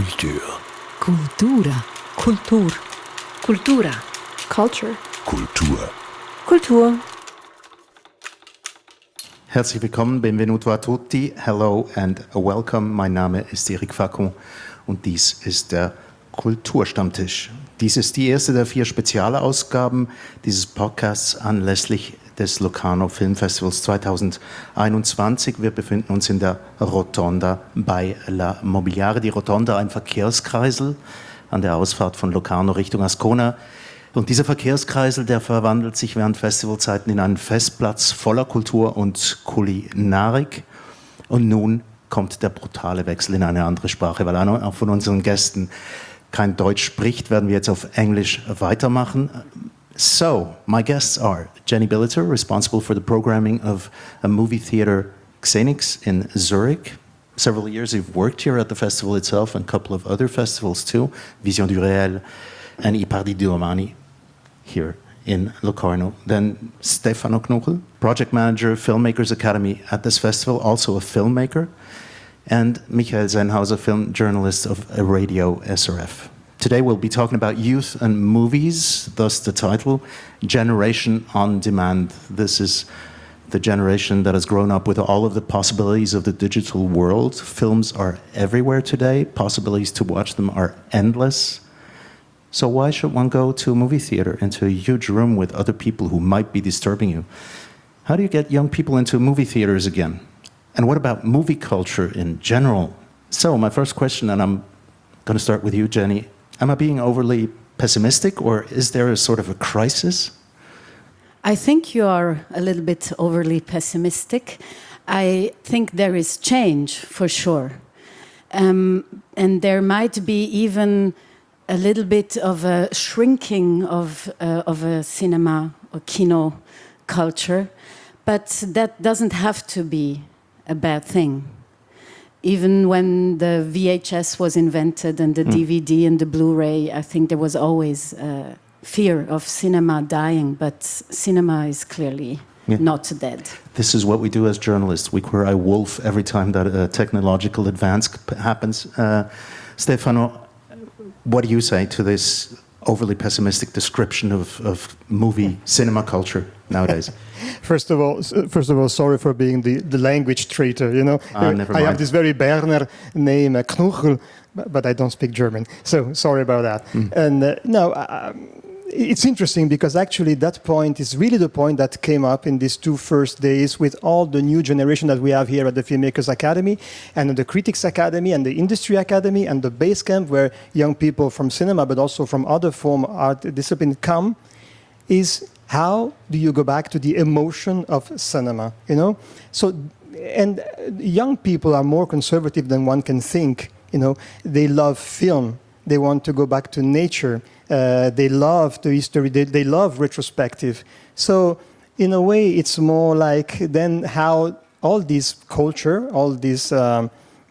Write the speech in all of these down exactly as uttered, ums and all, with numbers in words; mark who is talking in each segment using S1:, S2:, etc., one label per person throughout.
S1: Culture.
S2: Cultura.
S3: Kultur. Kultura.
S4: Culture.
S1: Kultur.
S3: Kultur.
S5: Herzlich willkommen, benvenuto a tutti, hello and welcome. Mein Name ist Eric Facon und dies ist der Kulturstammtisch. Dies ist die erste der vier Spezialausgaben dieses Podcasts anlässlich des Locarno Filmfestivals zwanzig einundzwanzig. Wir befinden uns in der Rotonda bei La Mobiliare. Die Rotonda, ein Verkehrskreisel an der Ausfahrt von Locarno Richtung Ascona. Und dieser Verkehrskreisel, der verwandelt sich während Festivalzeiten in einen Festplatz voller Kultur und Kulinarik. Und nun kommt der brutale Wechsel in eine andere Sprache, weil einer von unseren Gästen kein Deutsch spricht, werden wir jetzt auf Englisch weitermachen. So, my guests are Jenny Billiter, responsible for the programming of a movie theater, Xenix, in Zurich. Several years you've worked here at the festival itself and a couple of other festivals too, Vision du Réel and I Pardi di Domani here in Locarno. Then Stefano Knuchel, project manager, Filmmakers Academy at this festival, also a filmmaker, and Michael Sennhauser, film journalist of Radio S R F. Today we'll be talking about youth and movies, thus the title, Generation on Demand. This is the generation that has grown up with all of the possibilities of the digital world. Films are everywhere today. Possibilities to watch them are endless. So why should one go to a movie theater, into a huge room with other people who might be disturbing you? How do you get young people into movie theaters again? And what about movie culture in general? So my first question, and I'm going to start with you, Jenny. Am I being overly pessimistic, or is there a sort of a crisis?
S3: I think you are a little bit overly pessimistic. I think there is change, for sure. Um, and there might be even a little bit of a shrinking of, uh, of a cinema or kino culture. But that doesn't have to be a bad thing. Even when the V H S was invented and the mm. D V D and the Blu-ray, I think there was always uh, fear of cinema dying, but cinema is clearly yeah. not dead.
S5: This is what we do as journalists. We cry wolf every time that a technological advance happens. Uh, Stefano, what do you say to this overly pessimistic description of, of movie cinema culture nowadays?
S6: First of all, first of all, sorry for being the, the language traitor. You know,
S5: ah, never
S6: I
S5: mind.
S6: have this very Berner name, uh, Knuchel, but, but I don't speak German. So sorry about that. Mm. And uh, no, uh, it's interesting because actually that point is really the point that came up in these two first days with all the new generation that we have here at the Filmmakers Academy and the Critics Academy and the Industry Academy and the Base Camp, where young people from cinema but also from other form art discipline come. Is how do you go back to the emotion of cinema, you know? So, and young people are more conservative than one can think, you know? They love film. They want to go back to nature. Uh, they love the history. They, they love retrospective. So, in a way, it's more like then how all this culture, all this um,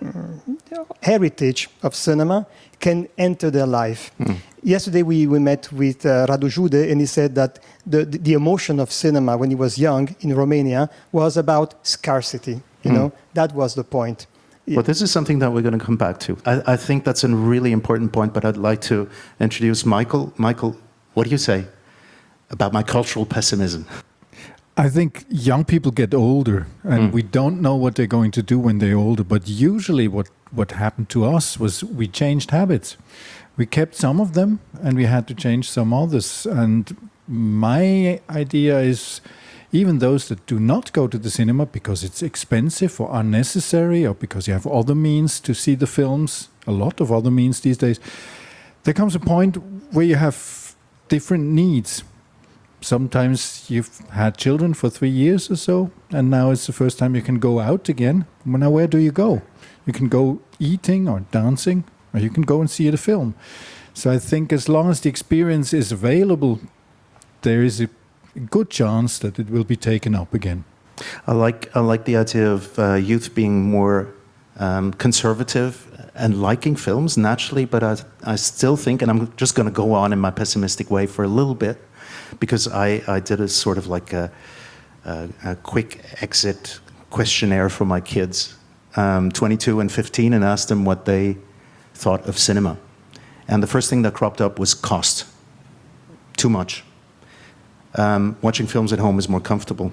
S6: heritage of cinema can enter their life. Mm. Yesterday we, we met with uh, Radu Jude, and he said that the, the, the emotion of cinema when he was young in Romania was about scarcity. You mm. know, that was the point.
S5: Well, this is something that we're going to come back to. I, I think that's a really important point, but I'd like to introduce Michael. Michael, what do you say about my cultural pessimism?
S7: I think young people get older, and mm. we don't know what they're going to do when they're older. But usually what, what happened to us was we changed habits. We kept some of them, and we had to change some others. And my idea is, even those that do not go to the cinema because it's expensive or unnecessary, or because you have other means to see the films, a lot of other means these days, there comes a point where you have different needs. Sometimes you've had children for three years or so, and now it's the first time you can go out again. Well, now where do you go? You can go eating or dancing, or you can go and see the film. So I think as long as the experience is available, there is a good chance that it will be taken up again.
S5: I like I like the idea of uh, youth being more um, conservative and liking films naturally, but I, I still think, and I'm just going to go on in my pessimistic way for a little bit, because I, I did a sort of like a, a, a quick exit questionnaire for my kids, um, twenty-two and fifteen, and asked them what they thought of cinema. And the first thing that cropped up was cost. Too much. Um, watching films at home is more comfortable.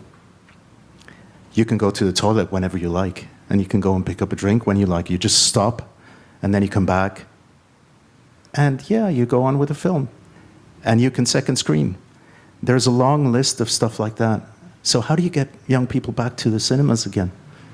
S5: You can go to the toilet whenever you like, and you can go and pick up a drink when you like. You just stop, and then you come back, and yeah, you go on with the film. And you can second screen. There's a long list of stuff like that. So how do you get young people back to the cinemas again?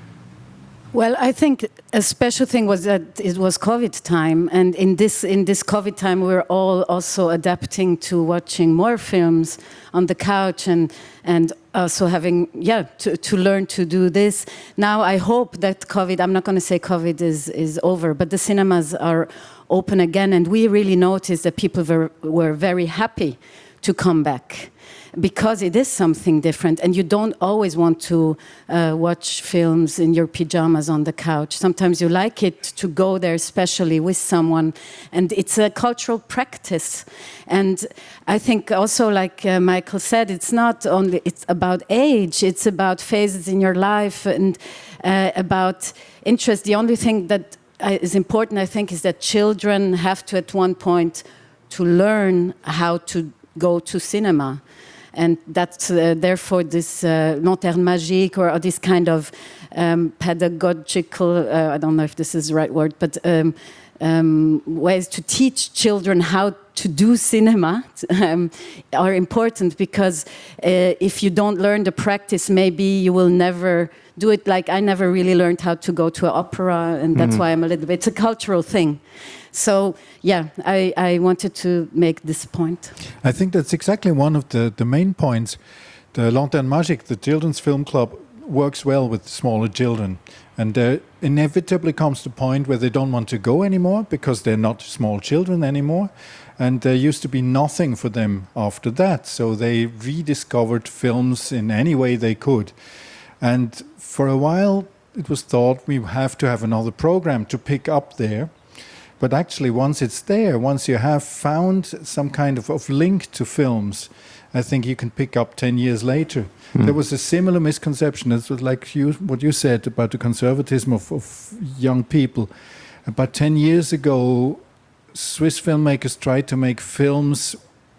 S3: Well, I think a special thing was that it was COVID time, and in this in this COVID time, we we're all also adapting to watching more films on the couch, and and also having yeah to, to learn to do this. Now I hope that COVID. I'm not going to say COVID is is over, but the cinemas are open again, and we really noticed that people were were very happy to come back, because it is something different, and you don't always want to uh, watch films in your pajamas on the couch. Sometimes you like it to go there, especially with someone, and it's a cultural practice. And I think also, like uh, Michael said, it's not only it's about age, it's about phases in your life, and uh, about interest. The only thing that uh, is important, I think, is that children have to, at one point, to learn how to go to cinema. And that's uh, therefore this uh, lanterne magique, or, or this kind of um, pedagogical, uh, I don't know if this is the right word, but um, um, ways to teach children how to do cinema um, are important, because uh, if you don't learn the practice, maybe you will never do it. Like I never really learned how to go to an opera, and that's mm-hmm. why I'm a little bit, it's a cultural thing. So, yeah, I, I wanted to make this point.
S7: I think that's exactly one of the, the main points. The Lanterne Magique, the children's film club, works well with smaller children. And there inevitably comes the point where they don't want to go anymore, because they're not small children anymore. And there used to be nothing for them after that. So they rediscovered films in any way they could. And for a while, it was thought we have to have another program to pick up there. But actually, once it's there, once you have found some kind of, of link to films, I think you can pick up ten years later. Mm. There was a similar misconception. It was like you, what you said about the conservatism of, of young people. About ten years ago, Swiss filmmakers tried to make films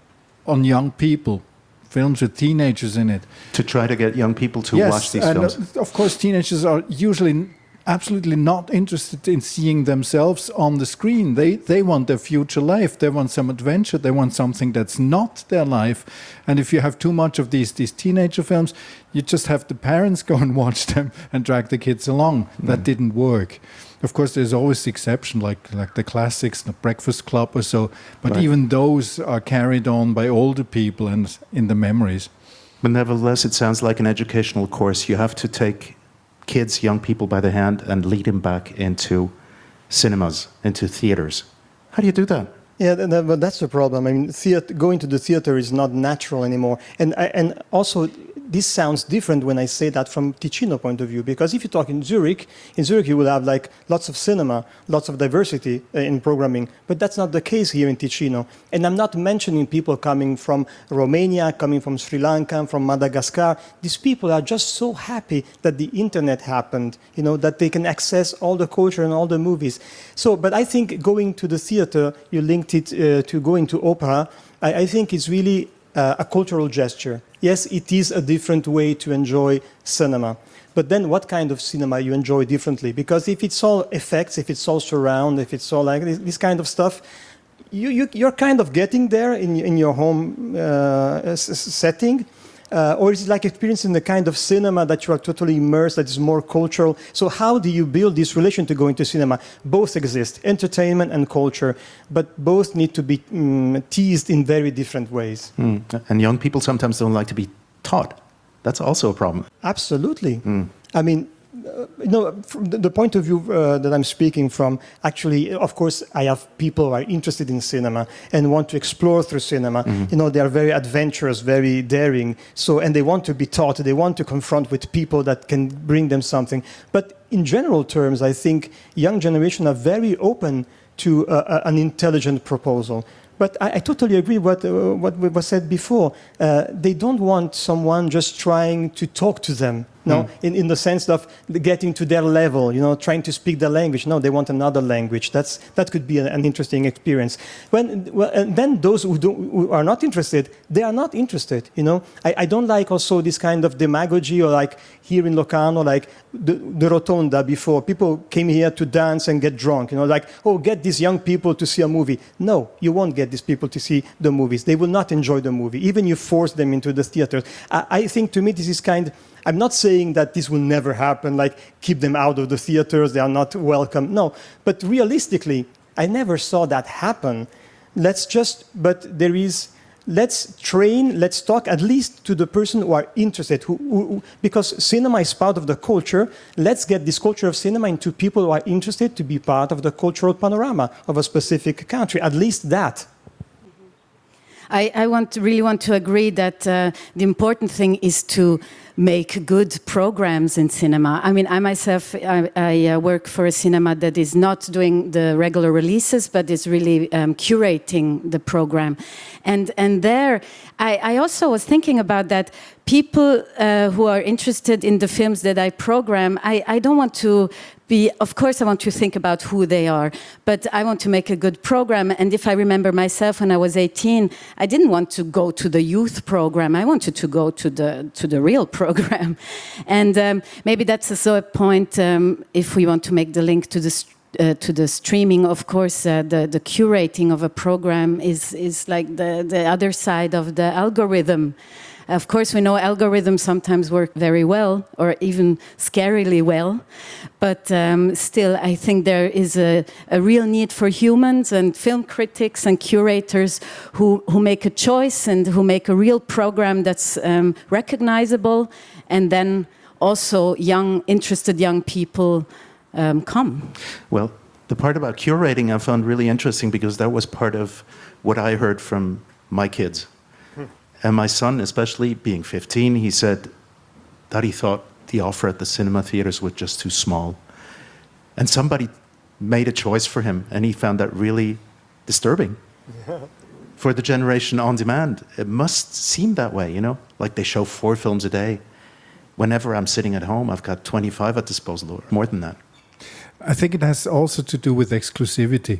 S7: on young people, films with teenagers in it.
S5: To try to get young people to
S7: yes,
S5: watch these
S7: and
S5: films.
S7: Uh, of course, teenagers are usually absolutely not interested in seeing themselves on the screen. They they want their future life. They want some adventure. They want something that's not their life. And if you have too much of these these teenager films, you just have the parents go and watch them and drag the kids along. Mm. That didn't work. Of course, there's always the exception, like like the classics, the Breakfast Club or so. But right. even those are carried on by older people and in the memories.
S5: But nevertheless, it sounds like an educational course. You have to take kids, young people by the hand and lead them back into cinemas, into theaters. How do you do that?
S6: Yeah, th- th- but that's the problem. I mean, theater, going to the theater is not natural anymore. And I, and also, this sounds different when I say that from Ticino point of view, because if you talk in Zurich, in Zurich you will have like lots of cinema, lots of diversity uh, in programming, but that's not the case here in Ticino. And I'm not mentioning people coming from Romania, coming from Sri Lanka, from Madagascar. These people are just so happy that the internet happened, you know, that they can access all the culture and all the movies. So, but I think going to the theater, you linked it uh, to going to opera, I, I think it's really uh, a cultural gesture. Yes, it is a different way to enjoy cinema. But then what kind of cinema you enjoy differently? Because if it's all effects, if it's all surround, if it's all like this, this kind of stuff, you, you, you're kind of getting there in, in your home uh, s- setting. Uh, or is it like experiencing the kind of cinema that you are totally immersed, that is more cultural? So how do you build this relation to going to cinema? Both exist, entertainment and culture, but both need to be um, teased in very different ways.
S5: Mm. And young people sometimes don't like to be taught. That's also a problem.
S6: Absolutely. Mm. I mean, uh, you know, from the, the point of view uh, that I'm speaking from, actually, of course, I have people who are interested in cinema and want to explore through cinema. Mm-hmm. You know, they are very adventurous, very daring. So, and they want to be taught. They want to confront with people that can bring them something. But in general terms, I think young generation are very open to uh, an intelligent proposal. But I, I totally agree with what, uh, what was said before. Uh, they don't want someone just trying to talk to them. No,
S5: Mm.
S6: in, in the sense of getting to their level, you know, trying to speak the language. No, they want another language. That's that could be an, an interesting experience. When well, and then those who, don't, who are not interested, they are not interested. You know, I, I don't like also this kind of demagogy, or like here in Locarno, like the, the Rotonda before. People came here to dance and get drunk. You know, like, oh, get these young people to see a movie. No, you won't get these people to see the movies. They will not enjoy the movie, even you force them into the theaters. I, I think to me this is kind. I'm not saying that this will never happen, like keep them out of the theaters, they are not welcome. No, but realistically, I never saw that happen. Let's just, but there is, let's train, let's talk at least to the person who are interested, who, who, because cinema is part of the culture. Let's get this culture of cinema into people who are interested to be part of the cultural panorama of a specific country, at least that.
S3: I, I want to, really want to agree that uh, the important thing is to make good programs in cinema. I mean, I myself, I, I uh, work for a cinema that is not doing the regular releases, but is really um, curating the program. And, and there, I, I also was thinking about that. People uh, who are interested in the films that I program, I, I don't want to be, of course I want to think about who they are, but I want to make a good program. And if I remember myself when I was eighteen, I didn't want to go to the youth program. I wanted to go to the, to the real program. And um, maybe that's also a point, um, if we want to make the link to the Uh, to the streaming, of course, uh, the, the curating of a program is, is like the, the other side of the algorithm. Of course, we know algorithms sometimes work very well, or even scarily well, but um, still, I think there is a, a real need for humans and film critics and curators who, who make a choice and who make a real program that's um, recognizable, and then also young, interested young people Um, come.
S5: Well, the part about curating I found really interesting, because that was part of what I heard from my kids. Hmm. And my son, especially being fifteen, he said that he thought the offer at the cinema theaters was just too small. And somebody made a choice for him, and he found that really disturbing. Yeah. For the generation on demand, it must seem that way, you know? Like they show four films a day. Whenever I'm sitting at home, I've got twenty-five at disposal, or more than that.
S7: I think it has also to do with exclusivity.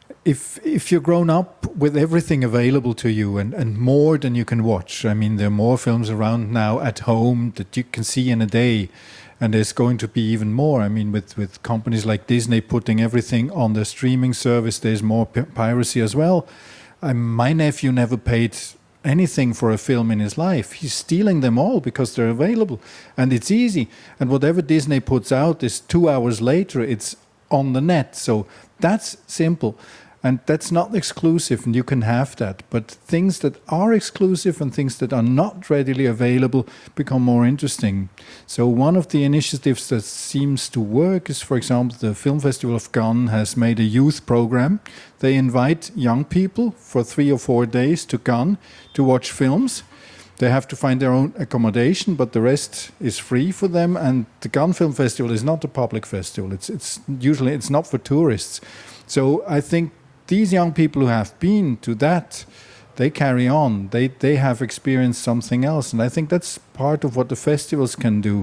S7: If if you're grown up with everything available to you, and, and more than you can watch, I mean, there are more films around now at home that you can see in a day, and there's going to be even more. I mean, with, with companies like Disney putting everything on their streaming service, there's more p- piracy as well. I, my nephew never paid anything for a film in his life. He's stealing them all because they're available, and it's easy. And whatever Disney puts out is two hours later, it's on the net. So that's simple, and that's not exclusive, and you can have that. But things that are exclusive and things that are not readily available become more interesting. So one of the initiatives that seems to work is, for example, the Film Festival of Cannes has made a youth program. They invite young people for three or four days to Cannes to watch films. They have to find their own accommodation, but the rest is free for them. And the Cannes Film Festival is not a public festival. It's it's usually it's not for tourists. So I think these young people who have been to that, they carry on. They they have experienced something else, and I think that's part of what the festivals can do.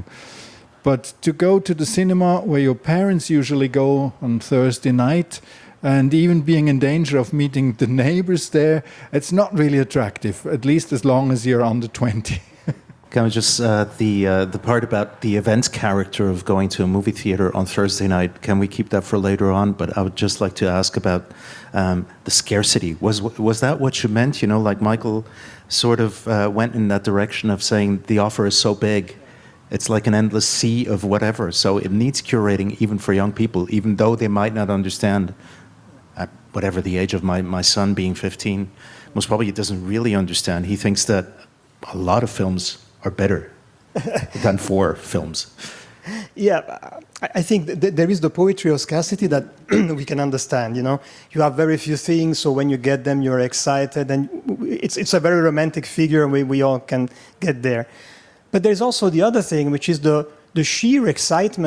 S7: But to go to the cinema where your parents usually go on Thursday night, and even being in danger of meeting the neighbors there, it's not really attractive, at least as long as you're under twenty.
S5: Can we just, uh, the, uh, the part about the event character of going to a movie theater on Thursday night, can we keep that for later on? But I would just like to ask about um, the scarcity. Was, was that what you meant? You know, like Michael sort of uh, went in that direction of saying the offer is so big, it's like an endless sea of whatever. So it needs curating even for young people, even though they might not understand. At whatever the age of my, my son being fifteen, most probably he doesn't really understand. He thinks that a lot of films are better than four films.
S6: Yeah, I think th- there is the poetry of scarcity that we can understand, you know. You have very few things, so when you get them, you're excited, and it's, it's a very romantic figure, and we, we all can get there. But there's also the other thing, which is the, the sheer excitement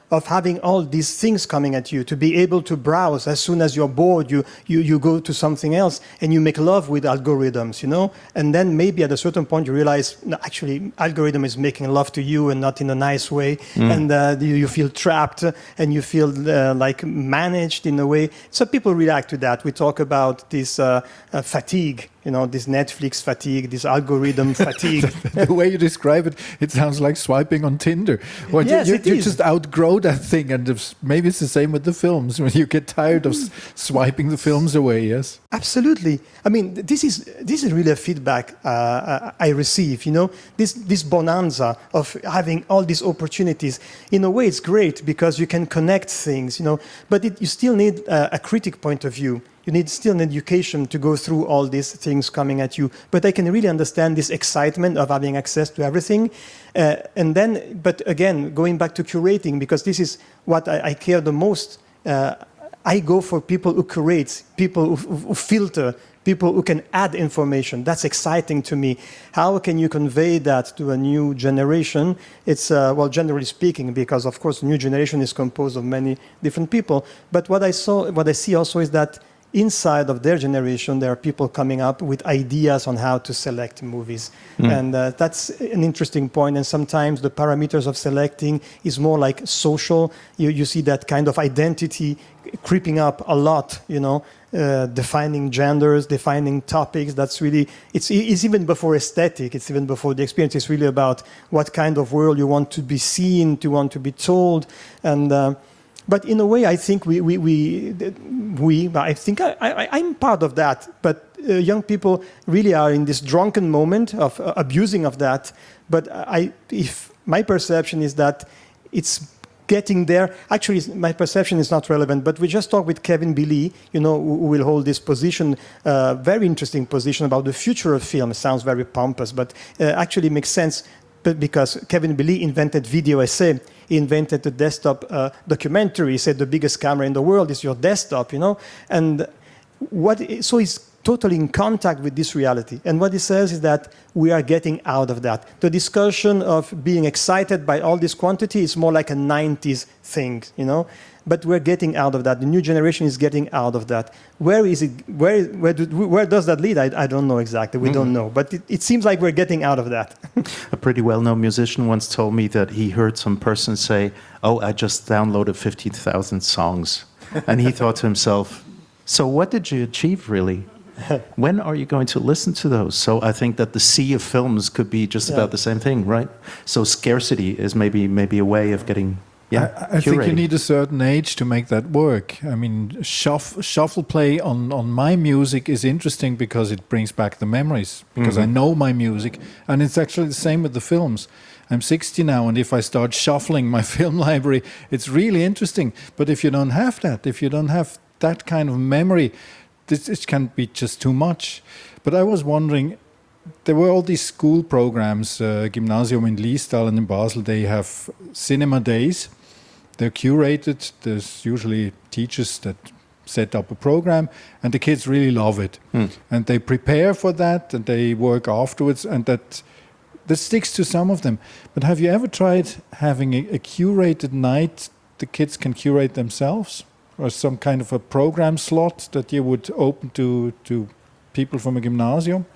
S6: of having all these things coming at you, to be able to browse. As soon as you're bored, you, you, you go to something else, and you make love with algorithms, you know? And then maybe at a certain point you realize, no, actually, algorithm is making love to you and not in a nice way. Mm. And uh, you, you feel trapped, and you feel uh, like managed in a way. So people react to that. We talk about this uh, uh, fatigue, you know, this Netflix fatigue, this algorithm fatigue.
S7: The way you describe it, it sounds like swiping on Tinder. Well,
S6: yes,
S7: you,
S6: it
S7: you
S6: is.
S7: just outgrow that thing, and it's, maybe it's the same with the films. When you get tired of s- swiping the films away, yes?
S6: Absolutely. I mean, this is this is really a feedback uh, I receive. You know, this this bonanza of having all these opportunities. In a way, it's great because you can connect things. You know, but it, you still need uh, a critic point of view. You need still an education to go through all these things coming at you. But I can really understand this excitement of having access to everything. Uh, and then, but again, going back to curating, because this is what I, I care the most. Uh, I go for people who curate, people who, who filter, people who can add information. That's exciting to me. How can you convey that to a new generation? It's, uh, well, generally speaking, because of course, the new generation is composed of many different people. But what I saw, what I see also is that inside of their generation, there are people coming up with ideas on how to select movies. Mm. And uh, that's an interesting point. And sometimes the parameters of selecting is more like social. You, you see that kind of identity creeping up a lot, you know, uh, defining genders, defining topics. That's really, it's, it's even before aesthetic, it's even before the experience. It's really about what kind of world you want to be seen, to want to be told. And uh, But in a way, I think we, we, we, we I think I, I, I'm part of that. But uh, young people really are in this drunken moment of uh, abusing of that. But I, if my perception is that it's getting there. Actually, my perception is not relevant. But we just talked with Kevin Billy, you know, who will hold this position, uh, very interesting position about the future of film. It sounds very pompous, but uh, actually makes sense. But because Kevin Billy invented video essay. He invented the desktop uh, documentary. He said the biggest camera in the world is your desktop, you know. And what so he's totally in contact with this reality. And what he says is that we are getting out of that. The discussion of being excited by all this quantity is more like a nineties thing, you know. But we're getting out of that. The new generation is getting out of that. Where is it? Where where, do, where does that lead? I, I don't know exactly. We mm-hmm. don't know. But it, it seems like we're getting out of that.
S5: A pretty well-known musician once told me that he heard some person say, "Oh, I just downloaded fifteen thousand songs," and he thought to himself, "So what did you achieve, really? When are you going to listen to those?" So I think that the sea of films could be just yeah. about the same thing, right? So scarcity is maybe maybe a way of getting. Yeah,
S7: I, I think you need a certain age to make that work. I mean, shuff, shuffle play on, on my music is interesting because it brings back the memories, because mm-hmm. I know my music. And it's actually the same with the films. I'm sixty now, and if I start shuffling my film library, it's really interesting. But if you don't have that, if you don't have that kind of memory, this it can be just too much. But I was wondering, there were all these school programs, uh, Gymnasium in Liestal and in Basel, they have cinema days. They're curated. There's usually teachers that set up a program, and the kids really love it. Mm. And they prepare for that, and they work afterwards, and that that sticks to some of them. But have you ever tried having a, a curated night the kids can curate themselves? Or some kind of a program slot that you would open to, to people from a gymnasium?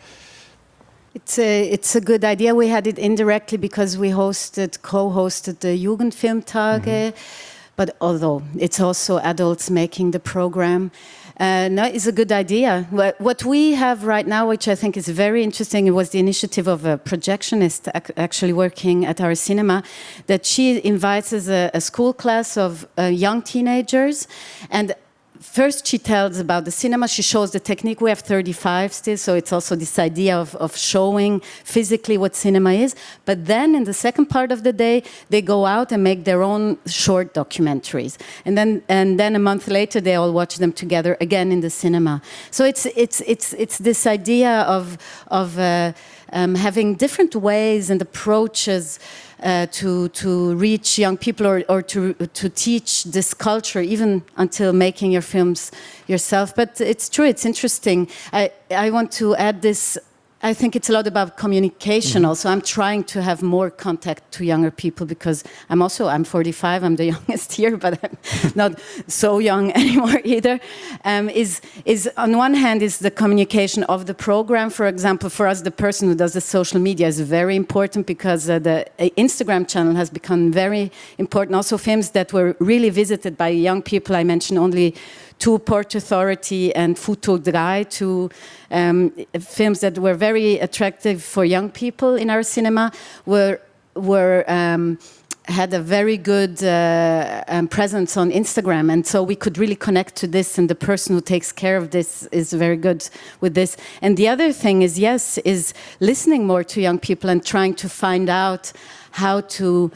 S3: It's a, it's a good idea. We had it indirectly because we hosted, co-hosted the Jugendfilmtage, mm-hmm. but although it's also adults making the program. Uh, no, it's a good idea. What, what we have right now, which I think is very interesting, it was the initiative of a projectionist ac- actually working at our cinema, that she invites us a, a school class of uh, young teenagers, and first she tells about the cinema, she shows the technique. We have thirty-five still, so it's also this idea of, of showing physically what cinema is. But then in the second part of the day, they go out and make their own short documentaries. And then and then a month later, they all watch them together again in the cinema. So it's it's it's it's this idea of, of uh, um, having different ways and approaches Uh, to to reach young people or, or to to teach this culture, even until making your films yourself. But it's true, it's interesting. I, I want to add this I think it's a lot about communication. Mm-hmm. Also, I'm trying to have more contact to younger people because I'm also I'm forty-five. I'm the youngest here, but I'm not so young anymore either. Um, is is on one hand is the communication of the program. For example, for us, the person who does the social media is very important because uh, the uh, Instagram channel has become very important. Also, films that were really visited by young people. I mentioned only two, Port Authority and Photo Dry, two um, films that were very attractive for young people in our cinema, were were um, had a very good uh, um, presence on Instagram, and so we could really connect to this, and the person who takes care of this is very good with this. And the other thing is, yes, is listening more to young people and trying to find out how to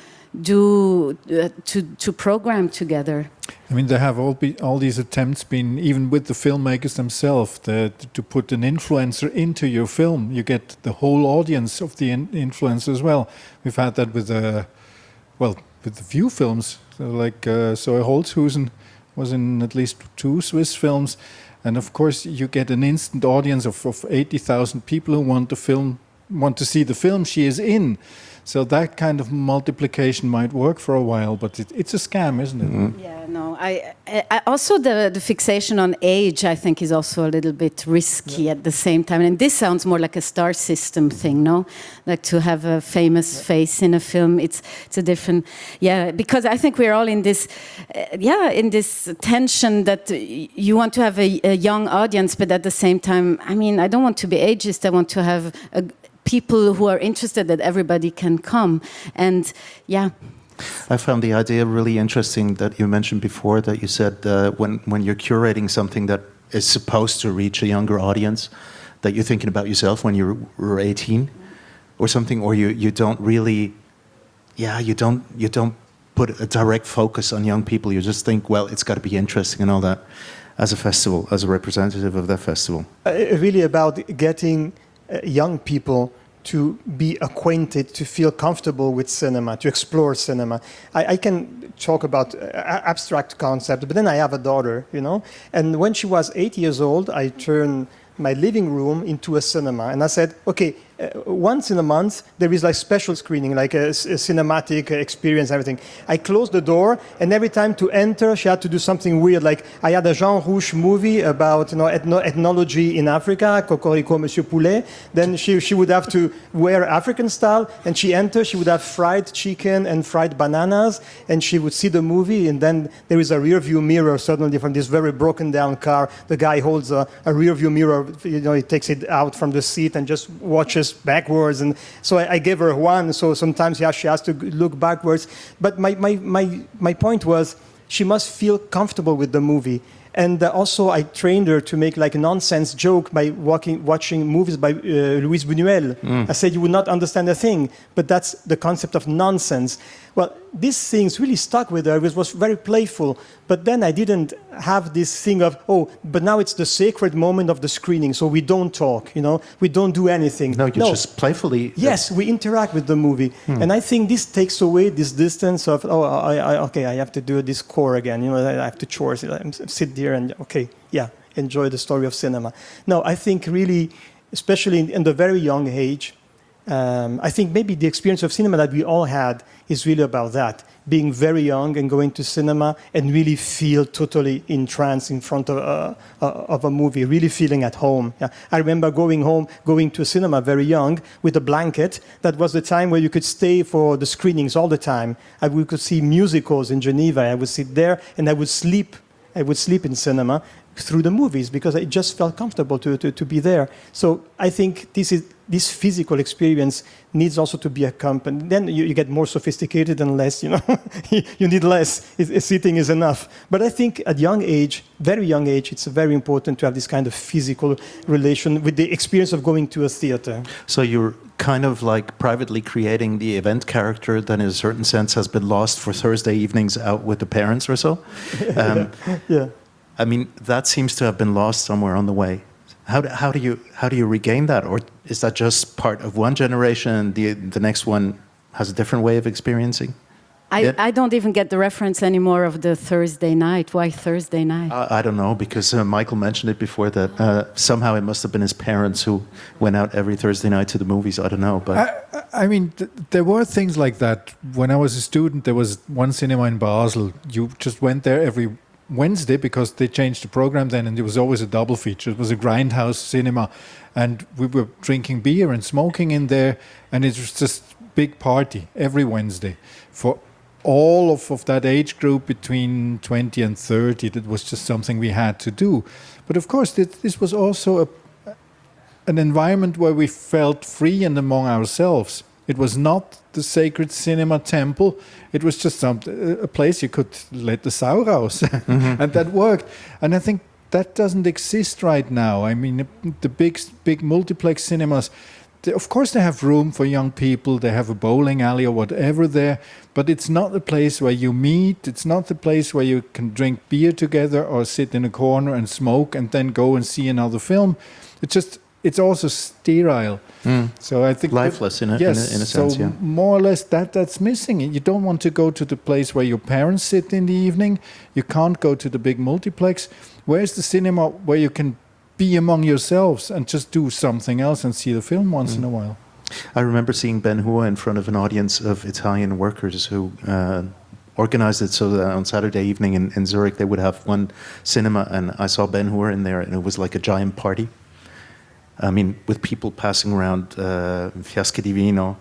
S3: do uh, to to program together.
S7: I mean, there have all be all these attempts been, even with the filmmakers themselves, that to put an influencer into your film, you get the whole audience of the in- influencer as well. We've had that with the, well, with the few films, so like uh, Zoe Holzhusen was in at least two Swiss films, and of course you get an instant audience of, of eighty thousand people who want the film, want to see the film she is in. So that kind of multiplication might work for a while, but it, it's a scam, isn't it?
S3: Mm-hmm. Yeah, no. I, I also the, the fixation on age, I think, is also a little bit risky yeah. at the same time. And this sounds more like a star system thing, no? Like to have a famous yeah. face in a film. It's it's a different, yeah. Because I think we're all in this, uh, yeah, in this tension that you want to have a, a young audience, but at the same time, I mean, I don't want to be ageist. I want to have a people who are interested that everybody can come. And yeah.
S5: I found the idea really interesting that you mentioned before, that you said uh, when, when you're curating something that is supposed to reach a younger audience, that you're thinking about yourself when you were eighteen or something, or you, you don't really, yeah, you don't, you don't put a direct focus on young people. You just think, well, it's got to be interesting and all that as a festival, as a representative of that festival.
S6: Uh, really about getting uh, young people to be acquainted, to feel comfortable with cinema, to explore cinema. I, I can talk about uh, abstract concepts, but then I have a daughter, you know, and when she was eight years old, I turned my living room into a cinema, and I said, okay, uh, once in a month there is like special screening, like a, a cinematic experience, everything. I closed the door, and every time to enter she had to do something weird. Like I had a Jean Rouch movie about, you know, ethno- ethnology in Africa, Cocorico Monsieur Poulet. Then she she would have to wear African style, and she entered, she would have fried chicken and fried bananas, and she would see the movie, and then there is a rear view mirror suddenly from this very broken down car. The guy holds a, a rear view mirror, you know, he takes it out from the seat and just watches backwards. And so I, I gave her one, so sometimes yeah, she has to look backwards. But my, my, my, my point was, she must feel comfortable with the movie. And uh, also I trained her to make like a nonsense joke by walking, watching movies by uh, Luis Buñuel. Mm. I said, you would not understand a thing, but that's the concept of nonsense. Well, these things really stuck with her. It was very playful. But then I didn't have this thing of, oh, but now it's the sacred moment of the screening, so we don't talk, you know, we don't do anything.
S5: No, you no. just playfully...
S6: Yes, we interact with the movie. Hmm. And I think this takes away this distance of, oh, I, I, okay, I have to do this core again, you know, I have to chores, I sit there and, okay, yeah, enjoy the story of cinema. No, I think really, especially in, in the very young age, Um, I think maybe the experience of cinema that we all had is really about that, being very young and going to cinema and really feel totally entranced in front of a, of a movie, really feeling at home. Yeah. I remember going home, going to a cinema very young with a blanket. That was the time where you could stay for the screenings all the time. I, we could see musicals in Geneva. I would sit there and I would sleep. I would sleep in cinema through the movies because I just felt comfortable to, to, to be there. So I think this is this physical experience needs also to be accompanied. Then you, you get more sophisticated and less, you know, you need less. It, it, sitting is enough. But I think at young age, very young age, it's very important to have this kind of physical relation with the experience of going to a theater.
S5: So you're kind of like privately creating the event character that in a certain sense has been lost for Thursday evenings out with the parents or so? Um,
S6: yeah. yeah.
S5: I mean, that seems to have been lost somewhere on the way. How do, how do you how do you regain that, or is that just part of one generation and the the next one has a different way of experiencing?
S3: I,
S5: Yeah.
S3: I don't even get the reference anymore of the Thursday night. Why Thursday night?
S5: I, I don't know, because uh, Michael mentioned it before that uh, somehow it must have been his parents who went out every Thursday night to the movies. I don't know, but
S7: I, I mean, th- there were things like that. When I was a student, there was one cinema in Basel. You just went there every Wednesday because they changed the program then, and it was always a double feature. It was a grindhouse cinema, and we were drinking beer and smoking in there, and it was just big party every Wednesday for all of, of that age group between twenty and thirty. That was just something we had to do. But of course, this, this was also a, an environment where we felt free and among ourselves. It was not the sacred cinema temple. It was just some, a place you could let the Sau raus. And that worked. And I think that doesn't exist right now. I mean, the big, big multiplex cinemas, they, of course they have room for young people. They have a bowling alley or whatever there. But it's not the place where you meet. It's not the place where you can drink beer together or sit in a corner and smoke and then go and see another film. It's just... It's also sterile. Mm. So I think
S5: lifeless
S7: that,
S5: in a,
S7: yes,
S5: in a, in a sense,
S7: so
S5: yeah.
S7: more or less that that's missing. You don't want to go to the place where your parents sit in the evening. You can't go to the big multiplex. Where's the cinema where you can be among yourselves and just do something else and see the film once mm. in a while?
S5: I remember seeing Ben-Hur in front of an audience of Italian workers who uh, organized it so that on Saturday evening in, in Zurich they would have one cinema, and I saw Ben-Hur in there, and it was like a giant party. I mean, with people passing around uh, fiaschi di vino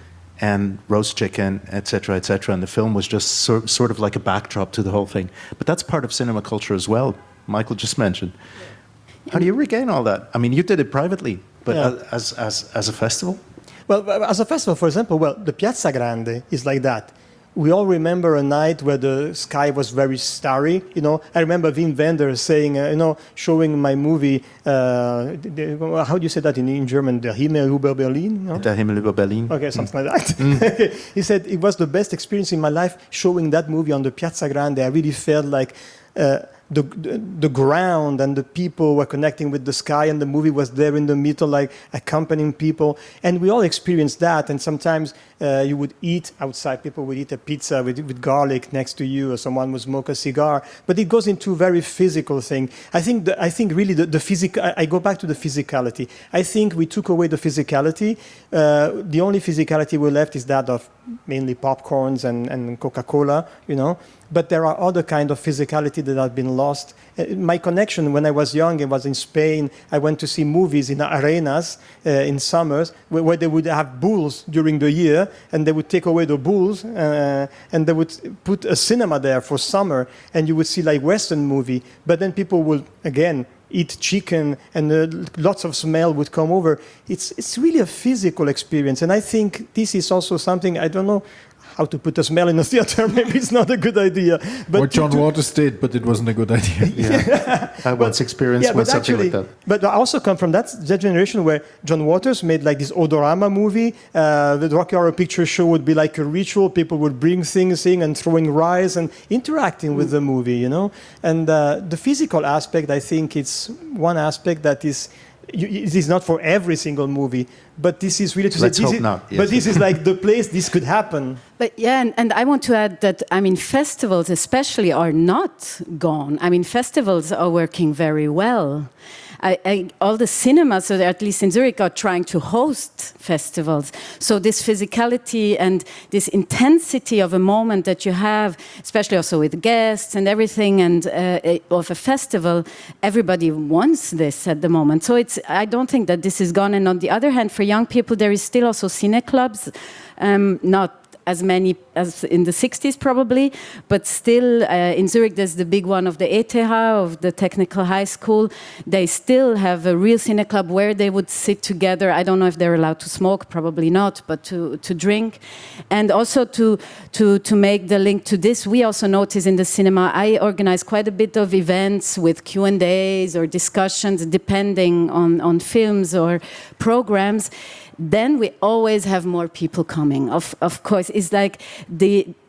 S5: and roast chicken, et cetera, et cetera. And the film was just so, sort of like a backdrop to the whole thing. But that's part of cinema culture as well. Michael just mentioned. How do you regain all that? I mean, you did it privately, but
S6: Yeah.
S5: as, as, as a festival?
S6: Well, as a festival, for example, well, the Piazza Grande is like that. We all remember a night where the sky was very starry. You know, I remember Wim Wenders saying, uh, you know, showing my movie. Uh, the, the, how do you say that in, in German? Der Himmel über Berlin. No?
S5: Der Himmel über Berlin.
S6: Okay, something like that. Mm. He said it was the best experience in my life showing that movie on the Piazza Grande. I really felt like. Uh, The, the, the ground and the people were connecting with the sky, and the movie was there in the middle, like accompanying people. And we all experienced that. And sometimes uh, you would eat outside. People would eat a pizza with, with garlic next to you, or someone would smoke a cigar. But it goes into a very physical thing. I think, the, I think really the, the physical, I, I go back to the physicality. I think we took away the physicality. Uh, the only physicality we left is that of mainly popcorns and, and Coca-Cola, you know. But there are other kind of physicality that have been lost. Uh, my connection when I was young, I was in Spain. I went to see movies in arenas uh, in summers where, where they would have bulls during the year, and they would take away the bulls uh, and they would put a cinema there for summer, and you would see like Western movie. But then people would again eat chicken, and uh, lots of smell would come over. It's it's really a physical experience, and I think this is also something I don't know. How to put a smell in a theater, maybe it's not a good idea. But
S7: what John
S6: to, to,
S7: Waters did, but it wasn't a good idea.
S5: Yeah. I once experienced
S6: yeah,
S5: with
S6: but
S5: something
S6: actually,
S5: like that.
S6: But I also come from that, that generation where John Waters made like this Odorama movie. Uh, the Rocky Horror Picture Show would be like a ritual. People would bring things in and throwing rice and interacting mm. with the movie, you know. And uh, the physical aspect, I think it's one aspect that is... You, it is not for every single movie, but this is really to
S5: Let's
S6: say. This
S5: hope
S6: is,
S5: not. Yes.
S6: But this is like the place this could happen.
S3: But yeah, and, and I want to add that, I mean, festivals especially are not gone. I mean, festivals are working very well. I, I, all the cinemas, so at least in Zurich, are trying to host festivals. So this physicality and this intensity of a moment that you have, especially also with guests and everything, and uh, of a festival, everybody wants this at the moment. So it's, I don't think that this is gone. And on the other hand, for young people, there is still also cine clubs, um, not as many as in the sixties probably, but still uh, in Zurich there's the big one of the E T H, of the Technical High School. They still have a real cine club where they would sit together. I don't know if they're allowed to smoke, probably not, but to, to drink. And also to, to, to make the link to this, we also notice in the cinema, I organize quite a bit of events with Q and A's or discussions depending on, on films or programs. Then we always have more people coming. Of, of course, it's like the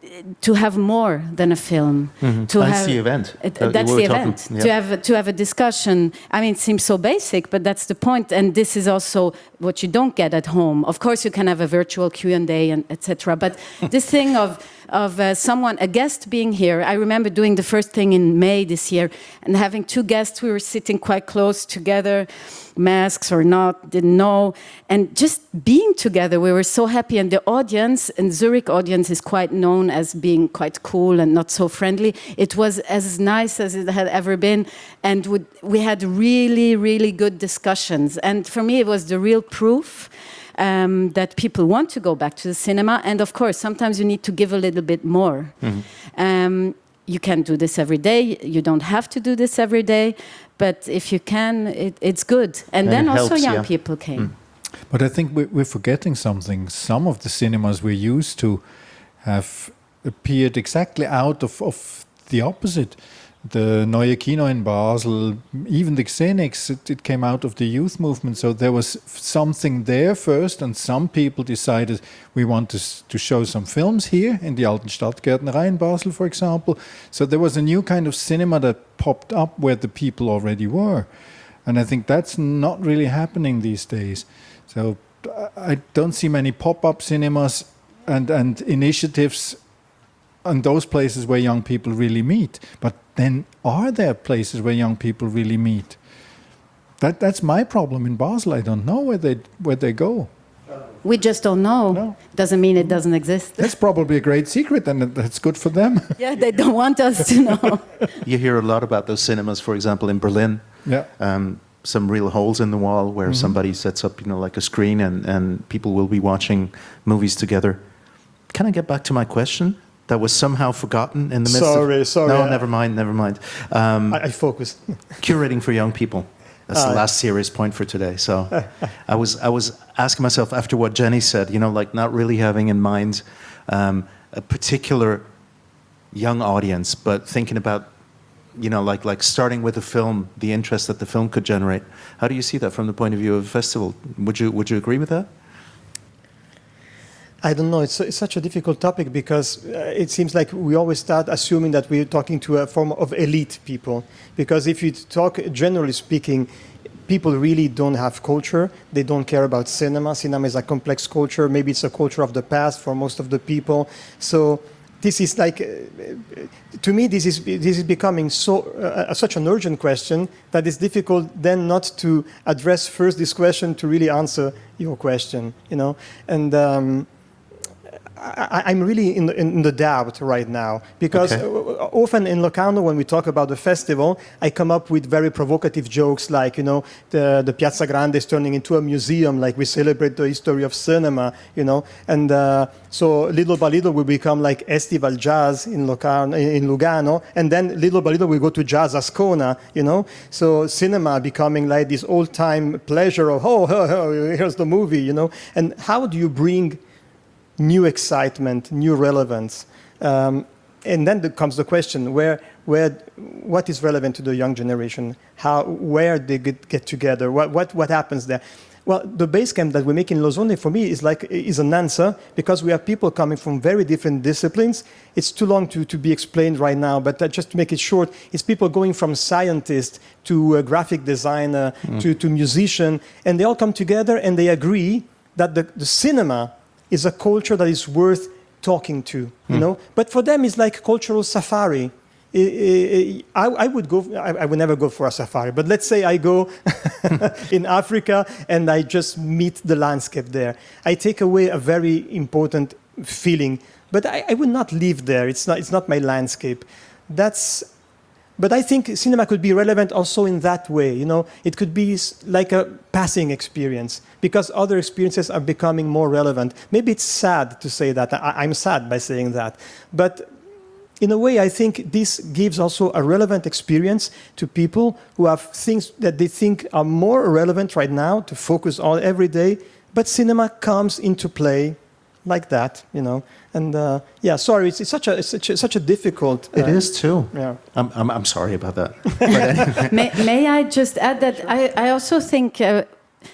S3: to have more than a film.
S5: Mm-hmm.
S3: To
S5: That's
S3: have,
S5: the event.
S3: Uh,
S5: Uh,
S3: that's
S5: we
S3: the
S5: were talking-
S3: event.
S5: yeah.
S3: To have to have a discussion. I mean, it seems so basic, but that's the point. And this is also what you don't get at home. Of course, you can have a virtual Q and A and et cetera. But this thing of of uh, someone, a guest being here. I remember doing the first thing in May this year and having two guests. We were sitting quite close together, masks or not, didn't know, and just being together. We were so happy. And the audience, and Zurich audience is quite known as being quite cool and not so friendly. It was as nice as it had ever been, and would, we had really, really good discussions. And for me, it was the real proof um, that people want to go back to the cinema. And of course, sometimes you need to give a little bit more. Mm-hmm. Um, you can't do this every day. You don't have to do this every day. But if you can, it, it's good. And,
S5: And
S3: then
S5: it
S3: also
S5: helps,
S3: young
S5: yeah.
S3: people came.
S5: Mm.
S7: But I think we- we're forgetting something. Some of the cinemas we're used to have appeared exactly out of, of the opposite. The Neue Kino in Basel, even the Xenix, it, it came out of the youth movement. So there was something there first, and some people decided we want to, s- to show some films here in the Alten Stadtgärtnerei in Basel, for example. So there was a new kind of cinema that popped up where the people already were. And I think that's not really happening these days. So I don't see many pop-up cinemas and, and initiatives and those places where young people really meet. But then are there places where young people really meet? That, that's my problem in Basel. I don't know where they, where they go.
S3: We just don't know.
S7: No.
S3: Doesn't mean it doesn't exist.
S7: That's probably a great secret, and that's good for them.
S3: Yeah, they don't want us to know.
S5: You hear a lot about those cinemas, for example, in Berlin.
S7: Yeah.
S5: Um, some real holes in the wall where
S7: Mm-hmm.
S5: somebody sets up, you know, like a screen, and, and people will be watching movies together. Can I get back to my question that was somehow forgotten in the midst
S6: Sorry,
S5: of...
S6: sorry,
S5: No,
S6: I-
S5: never mind, never mind. Um,
S6: I, I focus.
S5: curating for young people. That's the
S6: Ah.
S5: last serious point for today. So I was I was asking myself after what Jenny said, you know, like not really having in mind um, a particular young audience, but thinking about, you know, like like starting with a film, the interest that the film could generate. How do you see that from the point of view of a festival? Would you would you agree with that?
S6: I don't know. It's, it's such a difficult topic because uh, it seems like we always start assuming that we're talking to a form of elite people. Because if you talk, generally speaking, people really don't have culture. They don't care about cinema. Cinema is a complex culture. Maybe it's a culture of the past for most of the people. So this is like, uh, to me, this is this is becoming so uh, such an urgent question that it's difficult then not to address first this question to really answer your question. You know, and. Um, I, I'm really in the, in the doubt right now because
S5: Okay.
S6: often in Locarno when we talk about the festival, I come up with very provocative jokes like, you know, the, the Piazza Grande is turning into a museum, like we celebrate the history of cinema, you know, and uh, so little by little we become like Estival Jazz in, Locarno, in Lugano, and then little by little we go to Jazz Ascona, you know, so cinema becoming like this old-time pleasure of, oh, oh, oh, here's the movie, you know, and how do you bring new excitement, new relevance, um, and then there comes the question: where, where, what is relevant to the young generation? How, where they get, get together? What, what, what happens there? Well, the base camp that we make in Lozone for me is like is an answer because we have people coming from very different disciplines. It's too long to, to be explained right now, but uh, just to make it short, it's people going from scientist to a graphic designer mm. to, to musician, and they all come together and they agree that the, the cinema is a culture that is worth talking to, you mm. know. But for them, it's like cultural safari. I, I, I would go. I, I would never go for a safari. But let's say I go in Africa and I just meet the landscape there. I take away a very important feeling. But I, I would not live there. It's not. It's not my landscape. That's. But I think cinema could be relevant also in that way. You know, it could be like a passing experience because other experiences are becoming more relevant. Maybe it's sad to say that. I, I'm sad by saying that. But in a way, I think this gives also a relevant experience to people who have things that they think are more relevant right now to focus on every day. But cinema comes into play like that, you know. And uh, yeah, sorry, it's, it's such a it's such a, such a difficult. Uh,
S5: It is too.
S6: Yeah.
S5: I'm, I'm, I'm sorry about that. But anyway.
S3: may, may I just add that I, I also think uh,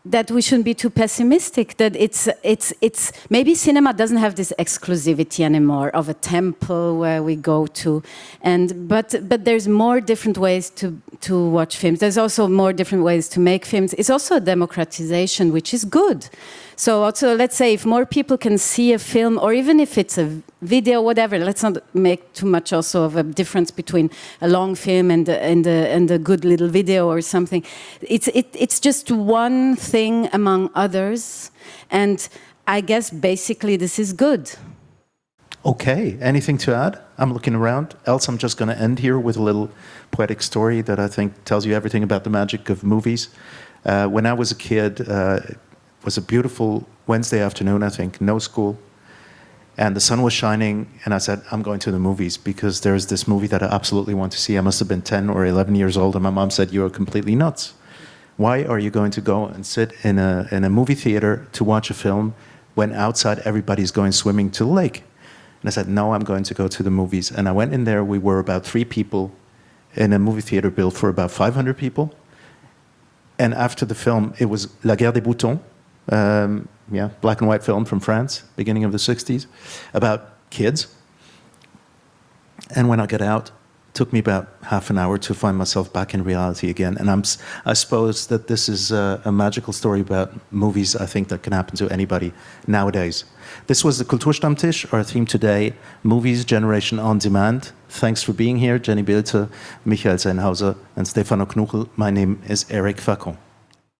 S3: that we shouldn't be too pessimistic, that it's it's it's maybe cinema doesn't have this exclusivity anymore of a temple where we go to, and but but there's more different ways to to watch films. There's also more different ways to make films. It's also a democratization, which is good. So also, let's say if more people can see a film, or even if it's a video, whatever, let's not make too much also of a difference between a long film and a, and a, and a good little video or something. It's it, it's just one thing among others, and I guess basically this is good.
S5: Okay, anything to add? I'm looking around. Else I'm just going to end here with a little poetic story that I think tells you everything about the magic of movies. Uh, when I was a kid, uh, it was a beautiful Wednesday afternoon, I think, no school. And the sun was shining, and I said, I'm going to the movies because there's this movie that I absolutely want to see. I must have been ten or eleven years old, and my mom said, you're completely nuts. Why are you going to go and sit in a, in a movie theater to watch a film when outside everybody's going swimming to the lake? And I said, no, I'm going to go to the movies. And I went in there. We were about three people in a movie theater built for about five hundred people. And after the film, it was La Guerre des Boutons, um, yeah, black and white film from France, beginning of the sixties, about kids. And when I got out, it took me about half an hour to find myself back in reality again. And I'm, I suppose that this is a, a magical story about movies, I think, that can happen to anybody nowadays. This was the Kulturstammtisch, our theme today, Movies Generation on Demand. Thanks for being here, Jenny Bilter, Michael Sennhauser, and Stefano Knuchel. My name is Eric Facon.